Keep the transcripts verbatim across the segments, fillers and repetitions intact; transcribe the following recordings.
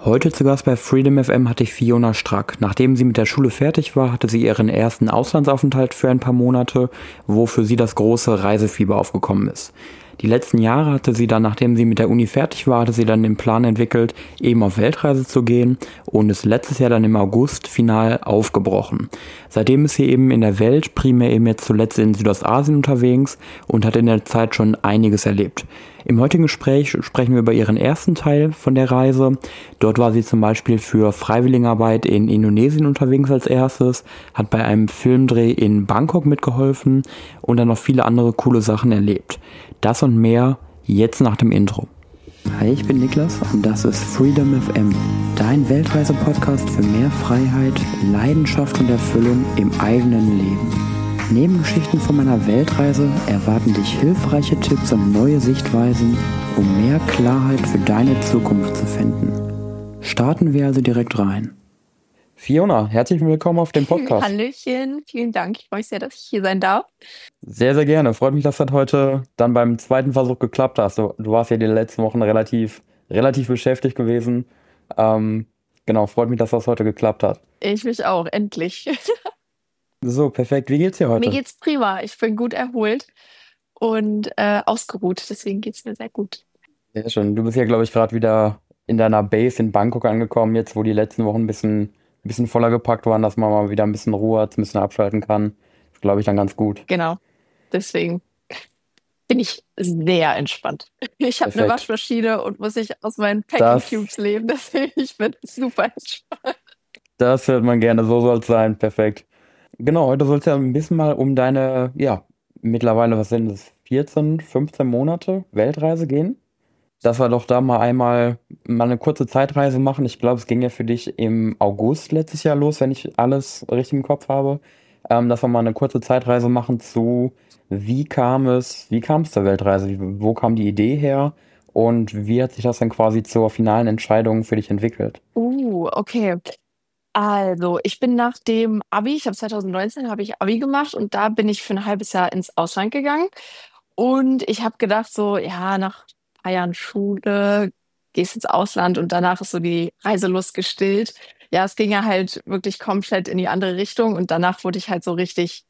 Heute zu Gast bei Freedom F M hatte ich Fiona Strack. Nachdem sie mit der Schule fertig war, hatte sie ihren ersten Auslandsaufenthalt für ein paar Monate, wo für sie das große Reisefieber aufgekommen ist. Die letzten Jahre hatte sie dann, nachdem sie mit der Uni fertig war, hatte sie dann den Plan entwickelt, eben auf Weltreise zu gehen und ist letztes Jahr dann im August final aufgebrochen. Seitdem ist sie eben in der Welt, primär eben jetzt zuletzt in Südostasien unterwegs und hat in der Zeit schon einiges erlebt. Im heutigen Gespräch sprechen wir über ihren ersten Teil von der Reise. Dort war sie zum Beispiel für Freiwilligenarbeit in Indonesien unterwegs als erstes, hat bei einem Filmdreh in Bangkok mitgeholfen und dann noch viele andere coole Sachen erlebt. Das und mehr jetzt nach dem Intro. Hi, ich bin Niklas und das ist Freedom F M, dein Weltreise-Podcast für mehr Freiheit, Leidenschaft und Erfüllung im eigenen Leben. Neben Geschichten von meiner Weltreise erwarten dich hilfreiche Tipps und neue Sichtweisen, um mehr Klarheit für deine Zukunft zu finden. Starten wir also direkt rein. Fiona, herzlich willkommen auf dem Podcast. Hallöchen, vielen Dank. Ich freue mich sehr, dass ich hier sein darf. Sehr, sehr gerne. Freut mich, dass das heute dann beim zweiten Versuch geklappt hat. Du, du warst ja die letzten Wochen relativ, relativ beschäftigt gewesen. Ähm, genau, freut mich, dass das heute geklappt hat. Ich mich auch, endlich. So, perfekt. Wie geht's dir heute? Mir geht's prima. Ich bin gut erholt und äh, ausgeruht. Deswegen geht's mir sehr gut. Sehr schön. Du bist ja, glaube ich, gerade wieder in deiner Base in Bangkok angekommen, jetzt wo die letzten Wochen ein bisschen, ein bisschen voller gepackt waren, dass man mal wieder ein bisschen Ruhe hat, ein bisschen abschalten kann. Das glaube ich dann ganz gut. Genau. Deswegen bin ich sehr entspannt. Ich habe eine Perfekt. Waschmaschine und muss nicht aus meinen Das, Packing Cubes leben. Deswegen ich bin super entspannt. das hört man gerne, so soll es sein. Perfekt. Genau, heute soll es ja ein bisschen mal um deine, ja, mittlerweile, was sind das, vierzehn, fünfzehn Monate Weltreise gehen. Dass wir doch da mal einmal mal eine kurze Zeitreise machen. Ich glaube, es ging ja für dich im August letztes Jahr los, wenn ich alles richtig im Kopf habe. Ähm, dass wir mal eine kurze Zeitreise machen zu, wie kam es, wie kam es zur Weltreise? Wie, wo kam die Idee her? Und wie hat sich das dann quasi zur finalen Entscheidung für dich entwickelt? Uh, okay. Also, ich bin nach dem Abi, ich habe zwanzig neunzehn habe ich Abi gemacht und da bin ich für ein halbes Jahr ins Ausland gegangen. Und ich habe gedacht, so, ja, nach ein paar Jahren Schule gehst ins Ausland und danach ist so die Reiselust gestillt. Ja, es ging ja halt wirklich komplett in die andere Richtung und danach wurde ich halt so richtig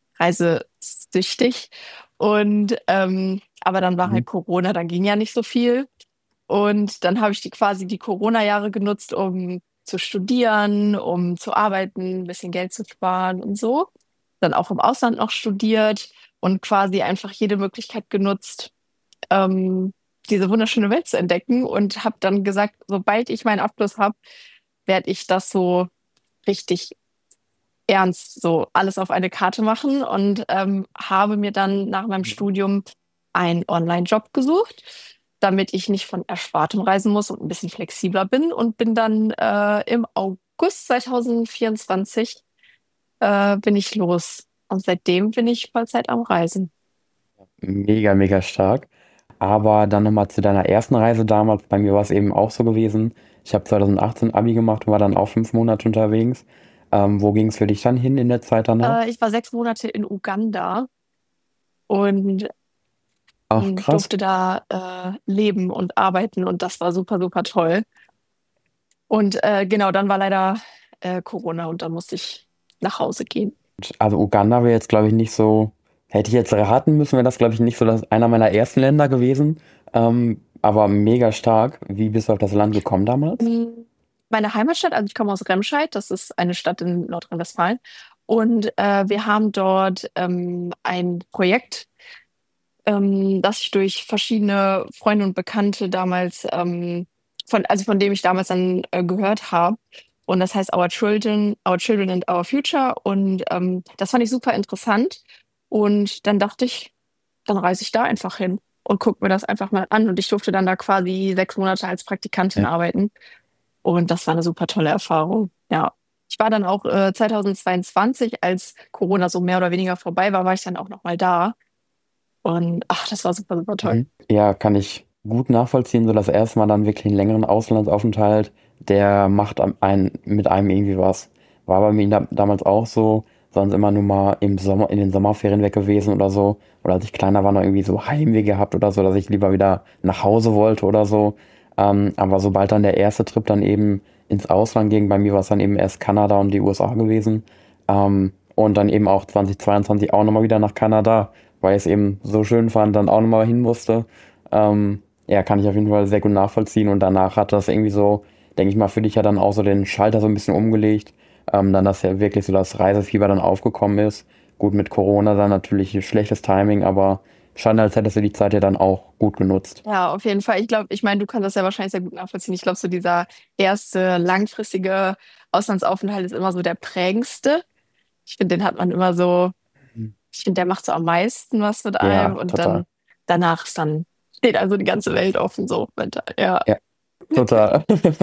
reisesüchtig. Und ähm, aber dann war Mhm. halt Corona, dann ging ja nicht so viel. Und dann habe ich die quasi die Corona-Jahre genutzt, um zu studieren, um zu arbeiten, ein bisschen Geld zu sparen und so. Dann auch im Ausland noch studiert und quasi einfach jede Möglichkeit genutzt, ähm, diese wunderschöne Welt zu entdecken und habe dann gesagt, sobald ich meinen Abschluss habe, werde ich das so richtig ernst, so alles auf eine Karte machen und ähm, habe mir dann nach meinem Studium einen Online-Job gesucht, damit ich nicht von Erspartem reisen muss und ein bisschen flexibler bin und bin dann äh, im August zwanzig vierundzwanzig äh, bin ich los und seitdem bin ich Vollzeit am Reisen. Mega, mega stark. Aber dann nochmal zu deiner ersten Reise damals. Bei mir war es eben auch so gewesen. Ich habe zwanzig achtzehn Abi gemacht und war dann auch fünf Monate unterwegs. Ähm, wo ging es für dich dann hin in der Zeit danach? Äh, ich war sechs Monate in Uganda und Ach, ähm, krass. durfte da äh, leben und arbeiten und das war super, super toll. Und äh, genau, dann war leider äh, Corona und dann musste ich nach Hause gehen. Also Uganda wäre jetzt, glaube ich, nicht so, hätte ich jetzt raten müssen, wäre das, glaube ich, nicht so das, einer meiner ersten Länder gewesen. Ähm, aber mega stark. Wie bist du auf das Land gekommen damals? Mm, Meine Heimatstadt, also ich komme aus Remscheid, das ist eine Stadt in Nordrhein-Westfalen. Und äh, wir haben dort ähm, ein Projekt, ähm, das ich durch verschiedene Freunde und Bekannte damals, ähm, von, also von dem ich damals dann äh, gehört habe. Und das heißt Our Children, Our Children and Our Future. Und ähm, das fand ich super interessant. Und dann dachte ich, dann reise ich da einfach hin und gucke mir das einfach mal an. Und ich durfte dann da quasi sechs Monate als Praktikantin Ja. arbeiten. Und das war eine super tolle Erfahrung. Ja. Ich war dann auch äh, zwanzig zweiundzwanzig, als Corona so mehr oder weniger vorbei war, war ich dann auch nochmal da. Und ach, das war super, super toll. Mhm. Ja, kann ich gut nachvollziehen. So das erste Mal dann wirklich einen längeren Auslandsaufenthalt, der macht am- ein, mit einem irgendwie was. War bei mir da, damals auch so, sonst immer nur mal im Sommer, in den Sommerferien weg gewesen oder so. Oder als ich kleiner war, noch irgendwie so Heimweh gehabt oder so, dass ich lieber wieder nach Hause wollte oder so. Ähm, aber sobald dann der erste Trip dann eben ins Ausland ging, bei mir war es dann eben erst Kanada und die U S A gewesen. Ähm, und dann eben auch zwanzig zweiundzwanzig auch nochmal wieder nach Kanada, weil ich es eben so schön fand, dann auch nochmal hin musste. Ähm, ja, kann ich auf jeden Fall sehr gut nachvollziehen. Und danach hat das irgendwie so, denke ich mal, für dich ja dann auch so den Schalter so ein bisschen umgelegt. Ähm, dann, dass ja wirklich so das Reisefieber dann aufgekommen ist. Gut, mit Corona dann natürlich schlechtes Timing, aber scheint, als hättest du die Zeit ja dann auch gut genutzt. Ja, auf jeden Fall. Ich glaube, ich meine, du kannst das ja wahrscheinlich sehr gut nachvollziehen. Ich glaube, so dieser erste langfristige Auslandsaufenthalt ist immer so der prägendste. Ich finde, den hat man immer so, ich finde, der macht so am meisten was mit einem Ja, und total. dann danach ist dann steht also die ganze Welt offen so mental. Ja. Ja, total.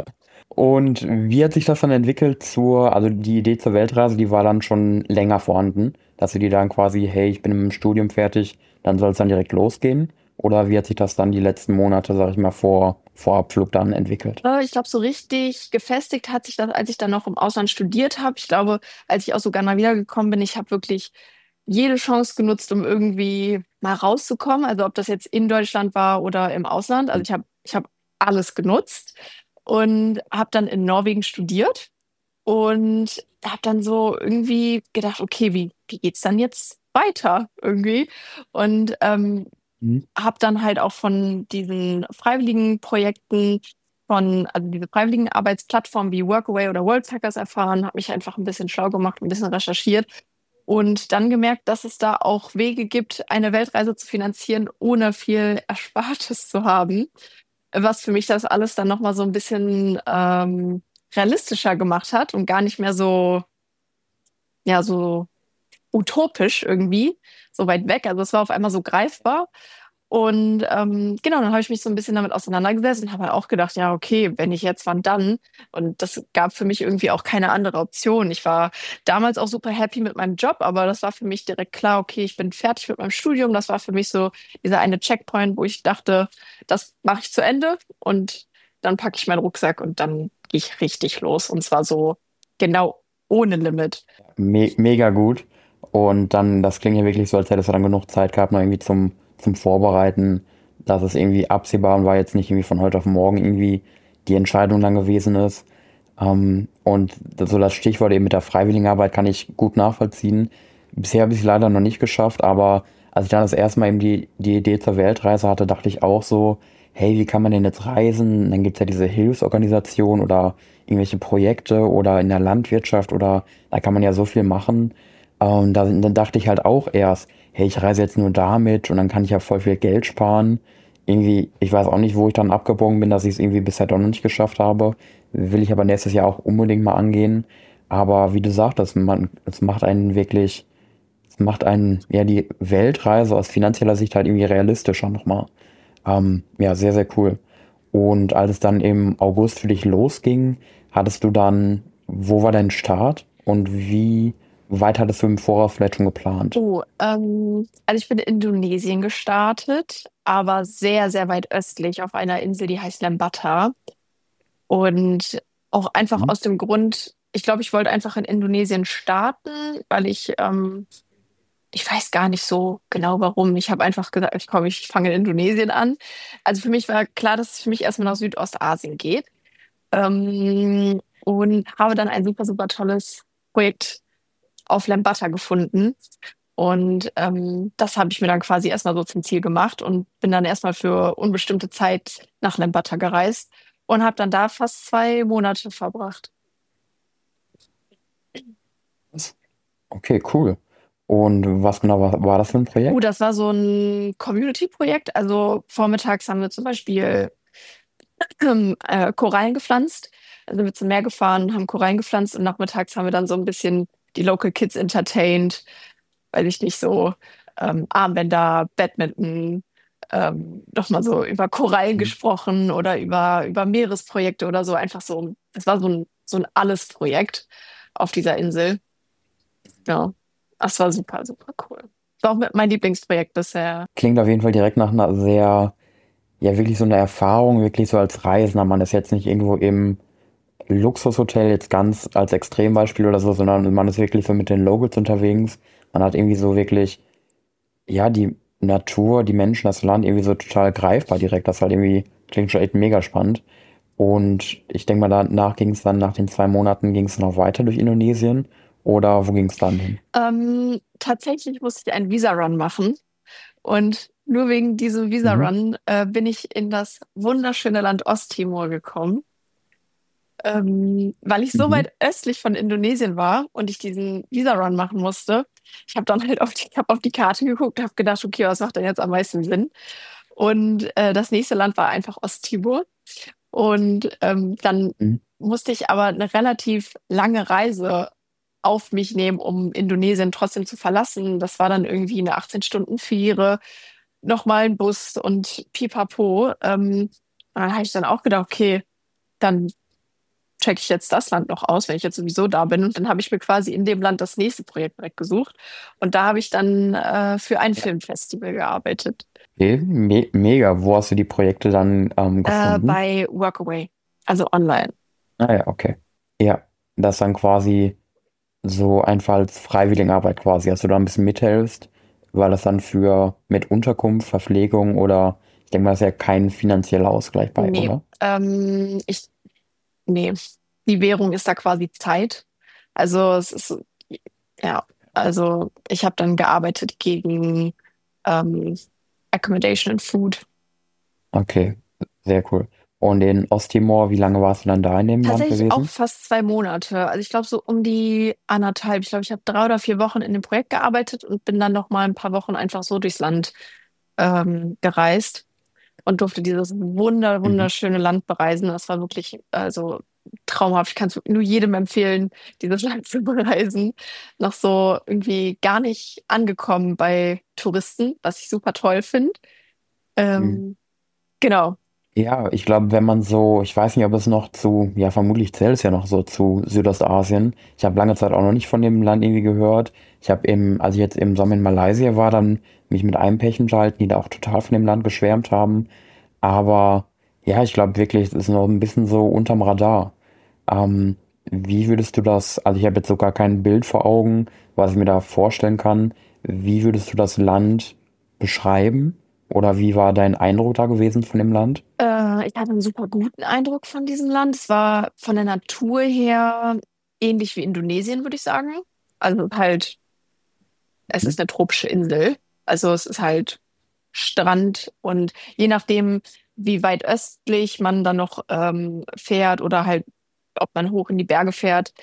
Und wie hat sich das dann entwickelt zur, also die Idee zur Weltreise, die war dann schon länger vorhanden, dass du die dann quasi, hey, ich bin im Studium fertig, dann soll es dann direkt losgehen? Oder wie hat sich das dann die letzten Monate, sag ich mal, vor, vor Abflug dann entwickelt? Äh, Ich glaube, so richtig gefestigt hat sich das, als ich dann noch im Ausland studiert habe. Ich glaube, als ich aus Uganda wiedergekommen bin, ich habe wirklich jede Chance genutzt, um irgendwie mal rauszukommen. Also ob das jetzt in Deutschland war oder im Ausland. Also ich habe ich habe alles genutzt und habe dann in Norwegen studiert und habe dann so irgendwie gedacht, okay, wie, wie geht's dann jetzt weiter irgendwie? Und ähm, Mhm. habe dann halt auch von diesen freiwilligen Projekten, von, also diese freiwilligen Arbeitsplattformen wie Workaway oder Worldpackers erfahren, habe mich einfach ein bisschen schlau gemacht, ein bisschen recherchiert und dann gemerkt, dass es da auch Wege gibt, eine Weltreise zu finanzieren, ohne viel Erspartes zu haben, was für mich das alles dann nochmal so ein bisschen ähm, realistischer gemacht hat und gar nicht mehr so, ja, so utopisch irgendwie, so weit weg. Also es war auf einmal so greifbar. Und ähm, genau, dann habe ich mich so ein bisschen damit auseinandergesetzt und habe halt auch gedacht, ja, okay, wenn nicht jetzt, wann dann? Und das gab für mich irgendwie auch keine andere Option. Ich war damals auch super happy mit meinem Job, aber das war für mich direkt klar, okay, ich bin fertig mit meinem Studium. Das war für mich so dieser eine Checkpoint, wo ich dachte, das mache ich zu Ende und dann packe ich meinen Rucksack und dann gehe ich richtig los. Und zwar so genau ohne Limit. Me mega gut. Und dann, das klingt ja wirklich so, als hättest du dann genug Zeit gehabt, noch irgendwie zum, zum Vorbereiten, dass es irgendwie absehbar und war jetzt nicht irgendwie von heute auf morgen irgendwie die Entscheidung dann gewesen ist. Ähm, und das- so das Stichwort eben mit der Freiwilligenarbeit kann ich gut nachvollziehen. Bisher habe ich es leider noch nicht geschafft, aber als ich dann das erste Mal eben die, die Idee zur Weltreise hatte, dachte ich auch so, hey, wie kann man denn jetzt reisen? Und dann gibt es ja diese Hilfsorganisation oder irgendwelche Projekte oder in der Landwirtschaft oder da kann man ja so viel machen. Und da, dann dachte ich halt auch erst, hey, ich reise jetzt nur damit und dann kann ich ja voll viel Geld sparen. Irgendwie, ich weiß auch nicht, wo ich dann abgebogen bin, dass ich es irgendwie bisher doch noch nicht geschafft habe. Will ich aber nächstes Jahr auch unbedingt mal angehen. Aber wie du sagtest, man, es macht einen wirklich, es macht einen, ja, die Weltreise aus finanzieller Sicht halt irgendwie realistischer nochmal. Ähm, ja, sehr, sehr cool. Und als es dann im August für dich losging, hattest du dann, wo war dein Start und wie weit hattest du im Voraus vielleicht schon geplant? Oh, ähm, also ich bin in Indonesien gestartet, aber sehr, sehr weit östlich auf einer Insel, die heißt Lembata. Und auch einfach Mhm. aus dem Grund, ich glaube, ich wollte einfach in Indonesien starten, weil ich, ähm, ich weiß gar nicht so genau warum. Ich habe einfach gesagt, ich komme, ich fange in Indonesien an. Also für mich war klar, dass es für mich erstmal nach Südostasien geht. Ähm, und habe dann ein super, super tolles Projekt auf Lembata gefunden. Und ähm, das habe ich mir dann quasi erstmal so zum Ziel gemacht und bin dann erstmal für unbestimmte Zeit nach Lambatta gereist und habe dann da fast zwei Monate verbracht. Okay, cool. Und was genau war, war das für ein Uh, Projekt? das war so ein Community-Projekt. Also vormittags haben wir zum Beispiel äh, Korallen gepflanzt. Also sind wir zum Meer gefahren, haben Korallen gepflanzt und nachmittags haben wir dann so ein bisschen die Local Kids entertained, weiß ich nicht, so ähm, Armbänder, Badminton, ähm, doch mal so über Korallen Mhm. gesprochen oder über, über Meeresprojekte oder so. Einfach so, das war so ein, so ein Alles-Projekt auf dieser Insel. Ja, das war super, super cool. War auch mit mein Lieblingsprojekt bisher. Klingt auf jeden Fall direkt nach einer sehr, ja, wirklich so eine Erfahrung, wirklich so als Reisender. Man ist jetzt nicht irgendwo im Luxushotel, jetzt ganz als Extrembeispiel oder so, sondern man ist wirklich so mit den Locals unterwegs. Man hat irgendwie so wirklich ja, die Natur, die Menschen, das Land irgendwie so total greifbar direkt. Das ist halt irgendwie klingt schon echt mega spannend. Und ich denke mal, danach ging es dann, nach den zwei Monaten, ging es noch weiter durch Indonesien oder wo ging es dann hin? Ähm, tatsächlich musste ich einen Visa-Run machen. Und nur wegen diesem Mhm. Visa-Run äh, bin ich in das wunderschöne Land Osttimor gekommen, ähm, weil ich so Mhm. weit östlich von Indonesien war und ich diesen Visa-Run machen musste. Ich habe dann halt auf die, ich hab auf die Karte geguckt, habe gedacht, okay, was macht denn jetzt am meisten Sinn? Und äh, das nächste Land war einfach Osttimor. Und ähm, dann Mhm. musste ich aber eine relativ lange Reise auf mich nehmen, um Indonesien trotzdem zu verlassen. Das war dann irgendwie eine achtzehn-Stunden-Fähre, nochmal ein Bus und pipapo. Ähm, dann habe ich dann auch gedacht, okay, dann checke ich jetzt das Land noch aus, wenn ich jetzt sowieso da bin. Und dann habe ich mir quasi in dem Land das nächste Projekt direkt gesucht. Und da habe ich dann äh, für ein Ja. Filmfestival gearbeitet, Okay, me mega. Wo hast du die Projekte dann ähm, äh, gefunden? bei Workaway, also online. Ah ja, okay. Ja, das dann quasi so einfach als Freiwilligenarbeit quasi, dass du da ein bisschen mithilfst, weil das dann für mit Unterkunft, Verpflegung oder ich denke mal, das ist ja kein finanzieller Ausgleich bei, Nee, oder? ähm, ich, nee, die Währung ist da quasi Zeit. Also es ist, ja, also ich habe dann gearbeitet gegen ähm, Accommodation and Food. Okay, sehr cool. Und in Osttimor, wie lange warst du dann da in dem Land Tatsächlich auch gewesen? fast zwei Monate. Also ich glaube so um die anderthalb. Ich glaube, ich habe drei oder vier Wochen in dem Projekt gearbeitet und bin dann noch mal ein paar Wochen einfach so durchs Land ähm, gereist und durfte dieses wunder, Mhm. wunderschöne Land bereisen. Das war wirklich also traumhaft. Ich kann es nur jedem empfehlen, dieses Land zu bereisen. Noch so irgendwie gar nicht angekommen bei Touristen, was ich super toll finde. Mhm. Ähm, genau. Ja, ich glaube, wenn man so, ich weiß nicht, ob es noch zu, ja, vermutlich zählt es ja noch so zu Südostasien. Ich habe lange Zeit auch noch nicht von dem Land irgendwie gehört. Ich habe im, als ich jetzt im Sommer in Malaysia war, dann mich mit einem Pärchen unterhalten, die da auch total von dem Land geschwärmt haben. Aber ja, ich glaube wirklich, es ist noch ein bisschen so unterm Radar. Ähm, Wie würdest du das, also ich habe jetzt sogar kein Bild vor Augen, was ich mir da vorstellen kann. Wie würdest du das Land beschreiben? Oder wie war dein Eindruck da gewesen von dem Land? Äh, ich hatte einen super guten Eindruck von diesem Land. Es war von der Natur her ähnlich wie Indonesien, würde ich sagen. Also halt, es Mhm. ist eine tropische Insel. Also es ist halt Strand und je nachdem, wie weit östlich man dann noch ähm, fährt oder halt, ob man hoch in die Berge fährt,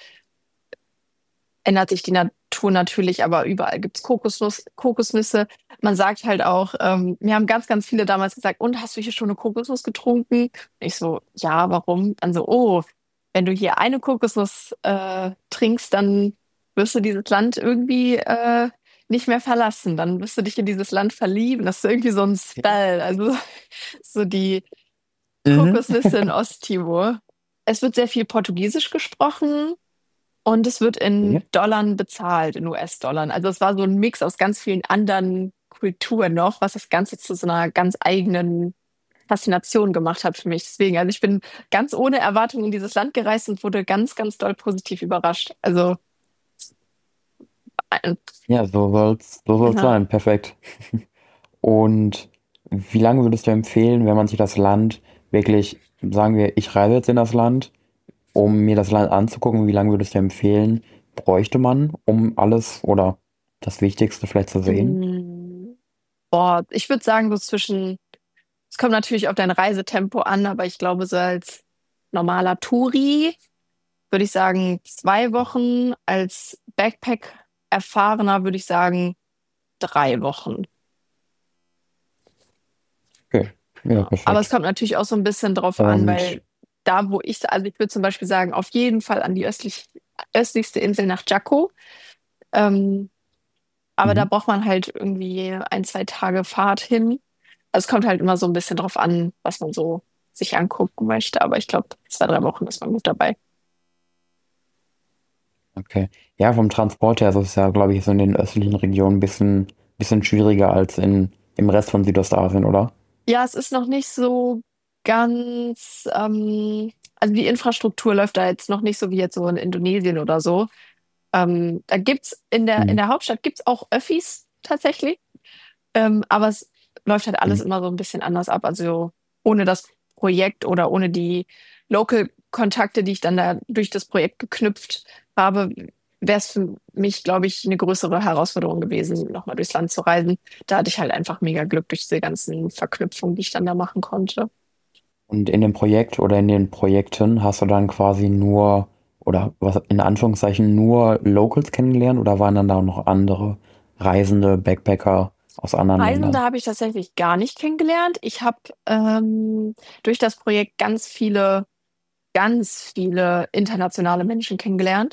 ändert sich die Natur natürlich, aber überall gibt's Kokosnuss, Kokosnüsse. Man sagt halt auch, ähm, mir haben ganz, ganz viele damals gesagt, und hast du hier schon eine Kokosnuss getrunken? Ich so, ja, warum? Dann so, oh, wenn du hier eine Kokosnuss äh, trinkst, dann wirst du dieses Land irgendwie äh, nicht mehr verlassen. Dann wirst du dich in dieses Land verlieben. Das ist irgendwie so ein Spell. Also so die Mhm. Kokosnüsse in Osttimor. Es wird sehr viel Portugiesisch gesprochen. Und es wird Okay. in Dollar bezahlt, in U S-Dollar. Also es war so ein Mix aus ganz vielen anderen Kulturen noch, was das Ganze zu so einer ganz eigenen Faszination gemacht hat für mich. Deswegen, also ich bin ganz ohne Erwartung in dieses Land gereist und wurde ganz, ganz doll positiv überrascht. Also, äh, Ja, so soll's, so soll's ja. sein. Perfekt. Und wie lange würdest du empfehlen, wenn man sich das Land wirklich, sagen wir, ich reise jetzt in das Land, um mir das Land anzugucken, wie lange würdest du empfehlen, bräuchte man, um alles oder das Wichtigste vielleicht zu sehen? Mm, boah, ich würde sagen, so zwischen, es kommt natürlich auf dein Reisetempo an, aber ich glaube, so als normaler Touri würde ich sagen, zwei Wochen. Als Backpack-Erfahrener würde ich sagen, drei Wochen. Okay, ja, Ja. Aber es perfekt. kommt natürlich auch so ein bisschen drauf an, Und weil da, wo ich, also ich würde zum Beispiel sagen, auf jeden Fall an die östlich, östlichste Insel nach Jaco. Ähm, aber da mhm. braucht man halt irgendwie ein, zwei Tage Fahrt hin. Also es kommt halt immer so ein bisschen drauf an, was man so sich angucken möchte. Aber ich glaube, zwei, drei Wochen ist man gut dabei. Okay. Ja, vom Transport her ist es ja, glaube ich, so in den östlichen Regionen ein bisschen, bisschen schwieriger als in, im Rest von Südostasien, oder? Ja, es ist noch nicht so ganz, ähm, also die Infrastruktur läuft da jetzt noch nicht so wie jetzt so in Indonesien oder so. Ähm, da gibt's in der, in Mhm. der Hauptstadt gibt's auch Öffis tatsächlich, ähm, aber es läuft halt alles Mhm. immer so ein bisschen anders ab. Also ohne das Projekt oder ohne die Local-Kontakte, die ich dann da durch das Projekt geknüpft habe, wäre es für mich, glaube ich, eine größere Herausforderung gewesen, nochmal durchs Land zu reisen. Da hatte ich halt einfach mega Glück durch diese ganzen Verknüpfungen, die ich dann da machen konnte. Und in dem Projekt oder in den Projekten hast du dann quasi nur, oder was in Anführungszeichen nur Locals kennengelernt oder waren dann da auch noch andere Reisende, Backpacker aus anderen Reisende Ländern? habe ich tatsächlich gar nicht kennengelernt. Ich habe ähm, durch das Projekt ganz viele, ganz viele internationale Menschen kennengelernt.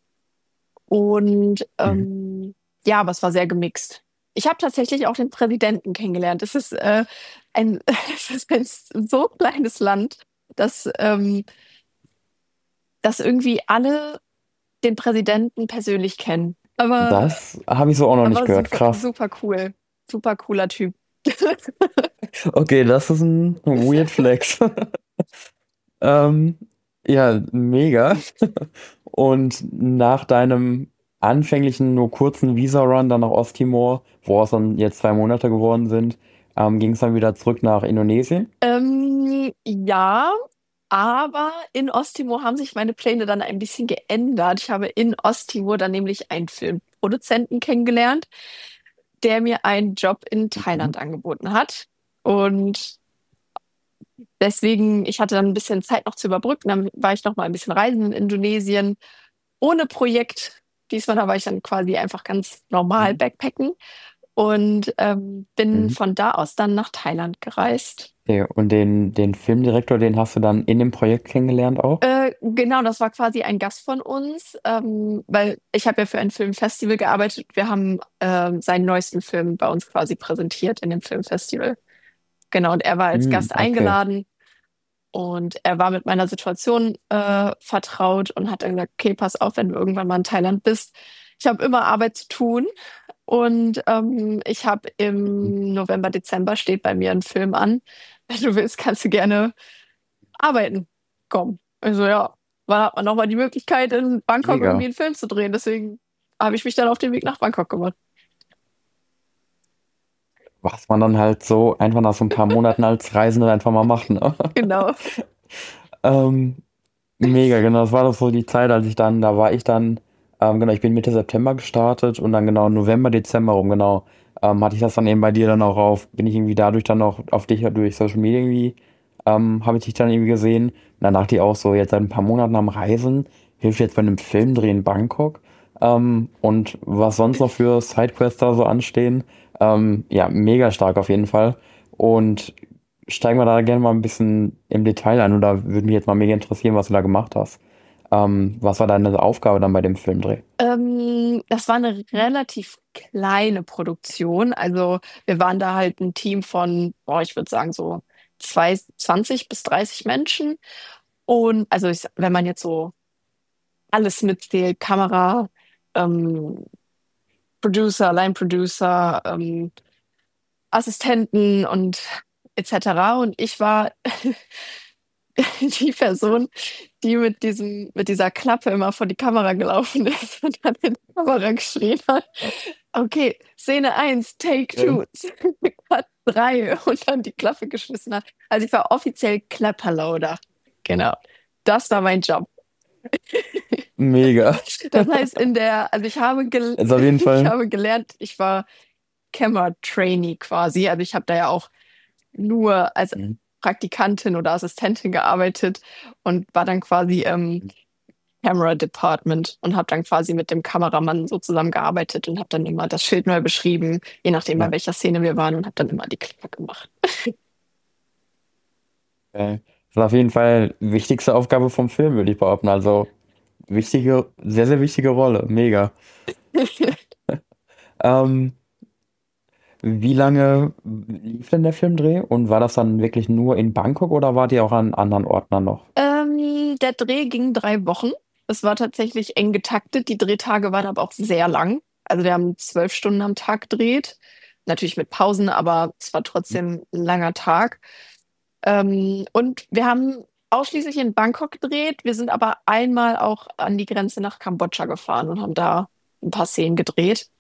Und Mhm. ähm, ja, aber es war sehr gemixt. Ich habe tatsächlich auch den Präsidenten kennengelernt. Es ist, äh, ein, es ist ein so kleines Land, dass, ähm, dass irgendwie alle den Präsidenten persönlich kennen. Aber, Das habe ich so auch noch nicht aber gehört. super, Krass. super cool. Super cooler Typ. Okay, das ist ein Weird Flex. Ähm, ja, mega. Und nach deinem anfänglichen, nur kurzen Visa-Run dann nach Osttimor, wo es dann jetzt zwei Monate geworden sind, ähm, ging es dann wieder zurück nach Indonesien. Ähm, ja, aber in Osttimor haben sich meine Pläne dann ein bisschen geändert. Ich habe in Osttimor dann nämlich einen Filmproduzenten kennengelernt, der mir einen Job in Mhm. Thailand angeboten hat. Und deswegen, ich hatte dann ein bisschen Zeit noch zu überbrücken. Dann war ich noch mal ein bisschen reisen in Indonesien ohne Projekt. Diesmal da war ich dann quasi einfach ganz normal Mhm. backpacken und ähm, bin Mhm. von da aus dann nach Thailand gereist. Okay, und den, den Filmdirektor, den hast du dann in dem Projekt kennengelernt auch? Äh, genau, das war quasi ein Gast von uns, ähm, weil ich habe ja für ein Filmfestival gearbeitet. Wir haben ähm, seinen neuesten Film bei uns quasi präsentiert in dem Filmfestival. Genau, und er war als Mhm, Gast okay. eingeladen und er war mit meiner Situation äh, vertraut und hat dann gesagt, okay, pass auf, wenn du irgendwann mal in Thailand bist. Ich habe immer Arbeit zu tun und ähm, ich habe Mhm. im November, Dezember steht bei mir ein Film an. Wenn du willst, kannst du gerne arbeiten kommen. Also ja, wann hat man nochmal die Möglichkeit, in Bangkok irgendwie Mega. einen Film zu drehen? Deswegen habe ich mich dann auf den Weg nach Bangkok gemacht. Was man dann halt so einfach nach so ein paar Monaten als Reisende einfach mal macht, ne? Genau. Ähm, Mega, genau. Das war doch so die Zeit, als ich dann, da war ich dann, ähm, genau, ich bin Mitte September gestartet und dann genau November, Dezember rum, genau, ähm, hatte ich das dann eben bei dir dann auch auf, bin ich irgendwie dadurch dann auch auf dich durch Social Media irgendwie, ähm, habe ich dich dann irgendwie gesehen. Und dann dachte ich auch so, jetzt seit ein paar Monaten am Reisen, hilft jetzt bei einem Filmdreh in Bangkok. Ähm, und was sonst noch für Sidequests da so anstehen. Ähm, ja, mega stark auf jeden Fall. Und steigen wir da gerne mal ein bisschen im Detail ein. Und da würde mich jetzt mal mega interessieren, was du da gemacht hast. Ähm, was war deine Aufgabe dann bei dem Filmdreh? Ähm, das war eine relativ kleine Produktion. Also wir waren da halt ein Team von, boah, ich würde sagen so zwei, zwanzig bis dreißig Menschen. Und also ich, wenn man jetzt so alles mitzählt, Kamera, ähm, Producer, Line Producer, ähm, Assistenten und et cetera. Und ich war die Person, die mit diesem, mit dieser Klappe immer vor die Kamera gelaufen ist und dann in die Kamera geschrien hat. Okay, Szene eins, Take Ja. two, Cut drei und dann die Klappe geschmissen hat. Also ich war offiziell Klapperloader. Genau. Das war mein Job. Mega. Das heißt, in der, also ich habe, gel Ist auf jeden ich Fall. habe gelernt, ich war Camera Trainee quasi. Also ich habe da ja auch nur als Mhm. Praktikantin oder Assistentin gearbeitet und war dann quasi im Camera Department und habe dann quasi mit dem Kameramann so zusammengearbeitet und habe dann immer das Schild neu beschrieben, je nachdem, bei Ja. welcher Szene wir waren und habe dann immer die Klippe gemacht. Äh, Das ist auf jeden Fall wichtigste Aufgabe vom Film, würde ich behaupten. Also wichtige, sehr, sehr wichtige Rolle. Mega. Ähm, Wie lange lief denn der Filmdreh? Und war das dann wirklich nur in Bangkok oder wart ihr auch an anderen Orten dann noch? Ähm, der Dreh ging drei Wochen. Es war tatsächlich eng getaktet. Die Drehtage waren aber auch sehr lang. Also wir haben zwölf Stunden am Tag gedreht. Natürlich mit Pausen, aber es war trotzdem ein langer Tag. Ähm, und wir haben ausschließlich in Bangkok gedreht. Wir sind aber einmal auch an die Grenze nach Kambodscha gefahren und haben da ein paar Szenen gedreht.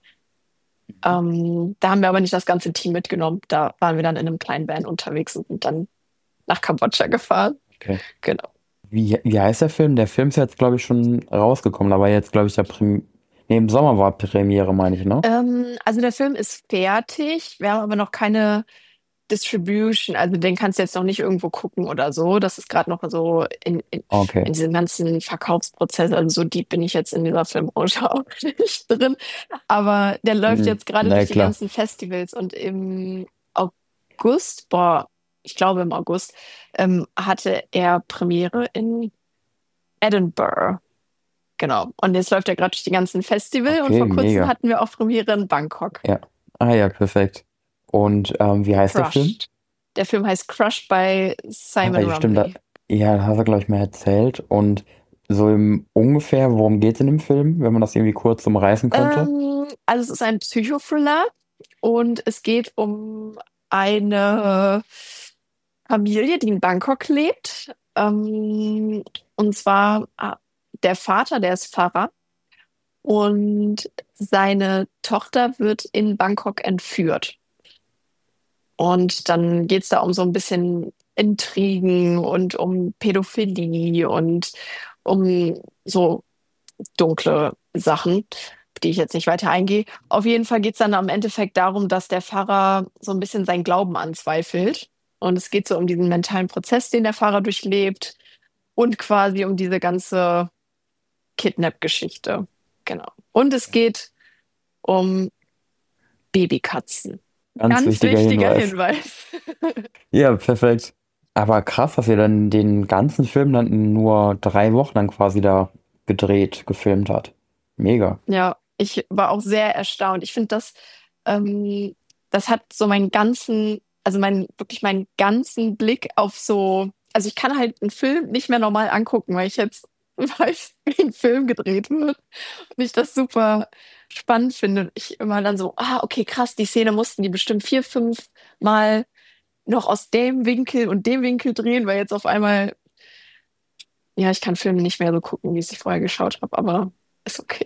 Ähm, da haben wir aber nicht das ganze Team mitgenommen. Da waren wir dann in einem kleinen Van unterwegs und sind dann nach Kambodscha gefahren. Okay. Genau. Wie, wie heißt der Film? Der Film ist jetzt, glaube ich, schon rausgekommen. Aber jetzt, glaube ich, der Prim nee, im Sommer war Premiere, meine ich, ne? Ähm, also der Film ist fertig. Wir haben aber noch keine Distribution. Also den kannst du jetzt noch nicht irgendwo gucken oder so. Das ist gerade noch so in, in, Okay. in diesem ganzen Verkaufsprozess. Also so deep bin ich jetzt in dieser Filmbranche auch nicht drin. Aber der läuft Mhm. jetzt gerade Na durch die klar. ganzen Festivals und im August, boah, ich glaube im August, ähm, hatte er Premiere in Edinburgh. Genau. Und jetzt läuft er gerade durch die ganzen Festival und vor Okay, kurzem mega. hatten wir auch Premiere in Bangkok. Ja. Ah ja, perfekt. Und ähm, wie heißt der Film? Crushed. Der Film heißt Crushed bei Ah, Simon ja, stimmt. Da, Rumley. ja, da hast du, glaube ich, mal erzählt. Und so im ungefähr, worum geht es in dem Film, wenn man das irgendwie kurz umreißen könnte? Ähm, also es ist ein Psychothriller und es geht um eine Familie, die in Bangkok lebt. Ähm, und zwar ah, der Vater, der ist Pfarrer und seine Tochter wird in Bangkok entführt. Und dann geht es da um so ein bisschen Intrigen und um Pädophilie und um so dunkle Sachen, auf die ich jetzt nicht weiter eingehe. Auf jeden Fall geht es dann am Endeffekt darum, dass der Pfarrer so ein bisschen seinen Glauben anzweifelt. Und es geht so um diesen mentalen Prozess, den der Pfarrer durchlebt und quasi um diese ganze Kidnap-Geschichte. Genau. Und es geht um Babykatzen. Ganz Ganz wichtiger wichtiger Hinweis. Hinweis. Ja, perfekt. Aber krass, dass ihr dann den ganzen Film dann in nur drei Wochen dann quasi da gedreht, gefilmt hat. Mega. Ja, ich war auch sehr erstaunt. Ich finde, das, ähm, das hat so meinen ganzen, also meinen, wirklich meinen ganzen Blick auf so, also ich kann halt einen Film nicht mehr normal angucken, weil ich jetzt weiß, wie ein Film gedreht wird. Und ich das super spannend finde. Und ich immer dann so, ah, okay, krass, die Szene mussten die bestimmt vier, fünf Mal noch aus dem Winkel und dem Winkel drehen, weil jetzt auf einmal, ja, ich kann Filme nicht mehr so gucken, wie ich sie vorher geschaut habe, aber ist okay.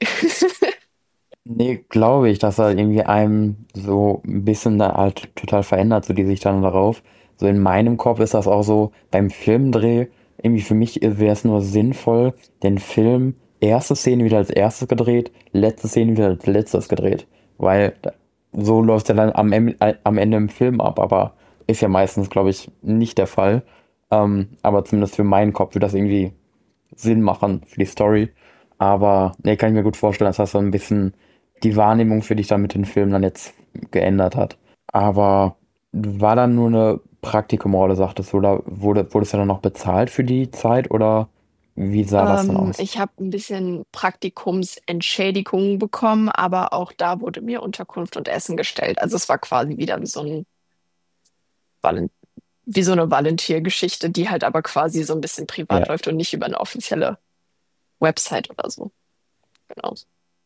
Nee, glaube ich, dass er irgendwie einem so ein bisschen da halt total verändert, so die sich dann darauf. So in meinem Kopf ist das auch so beim Filmdreh, irgendwie für mich wäre es nur sinnvoll, den Film erste Szene wieder als erstes gedreht, letzte Szene wieder als letztes gedreht. Weil da- so läuft er dann am, Em- äh, am Ende im Film ab, aber ist ja meistens, glaube ich, nicht der Fall. Ähm, aber zumindest für meinen Kopf würde das irgendwie Sinn machen für die Story. Aber ne, kann ich mir gut vorstellen, dass das so ein bisschen die Wahrnehmung für dich dann mit den Filmen dann jetzt geändert hat. Aber war dann nur eine Praktikumrolle, sagtest du, oder wurde, wurdest du dann noch bezahlt für die Zeit oder wie sah das dann Ähm, aus? ich habe ein bisschen Praktikumsentschädigung bekommen, aber auch da wurde mir Unterkunft und Essen gestellt. Also es war quasi wieder wie so ein Valen wie so eine Volunteer-Geschichte, die halt aber quasi so ein bisschen privat Ja, läuft und nicht über eine offizielle Website oder so. Genau.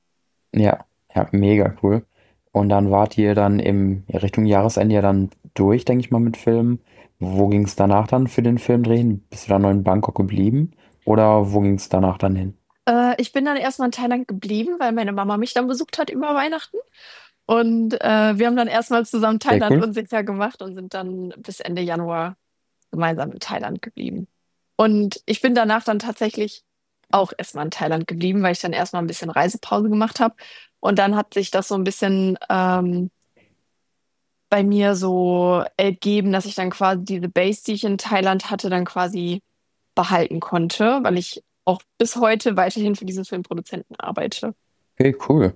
ja, ja, mega cool. Und dann wart ihr dann im ja, Richtung Jahresende ja dann durch, denke ich mal, mit Filmen. Wo ging es danach dann für den Film drehen? Bist du dann noch in Bangkok geblieben? Oder wo ging es danach dann hin? Äh, ich bin dann erstmal in Thailand geblieben, weil meine Mama mich dann besucht hat über Weihnachten. Und äh, wir haben dann erstmal zusammen Sehr Thailand cool. unsicher gemacht und sind dann bis Ende Januar gemeinsam in Thailand geblieben. Und ich bin danach dann tatsächlich auch erstmal in Thailand geblieben, weil ich dann erstmal ein bisschen Reisepause gemacht habe. Und dann hat sich das so ein bisschen ähm, bei mir so ergeben, dass ich dann quasi diese Base, die ich in Thailand hatte, dann quasi behalten konnte, weil ich auch bis heute weiterhin für diesen Filmproduzenten arbeite. Okay, cool.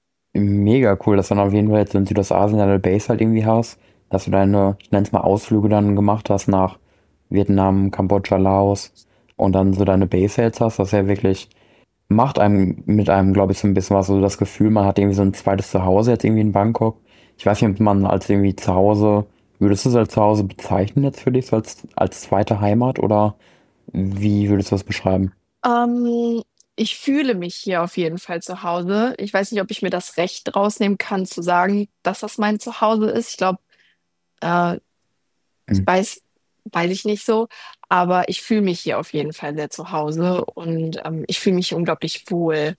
Mega cool, dass du dann auf jeden Fall jetzt in Südostasien deine Base halt irgendwie hast, dass du deine, ich nenne es mal Ausflüge dann gemacht hast nach Vietnam, Kambodscha, Laos und dann so deine Base jetzt hast, das ist ja wirklich, macht einem mit einem, glaube ich, so ein bisschen was, so das Gefühl, man hat irgendwie so ein zweites Zuhause jetzt irgendwie in Bangkok. Ich weiß nicht, ob man als irgendwie Zuhause, würdest du es als Zuhause bezeichnen jetzt für dich, so als, als zweite Heimat oder wie würdest du das beschreiben? Ähm, Ich fühle mich hier auf jeden Fall zu Hause. Ich weiß nicht, ob ich mir das Recht rausnehmen kann, zu sagen, dass das mein Zuhause ist. Ich glaube, äh, ich Hm. weiß, weiß ich nicht so, aber ich fühle mich hier auf jeden Fall sehr zu Hause und ähm, ich fühle mich hier unglaublich wohl.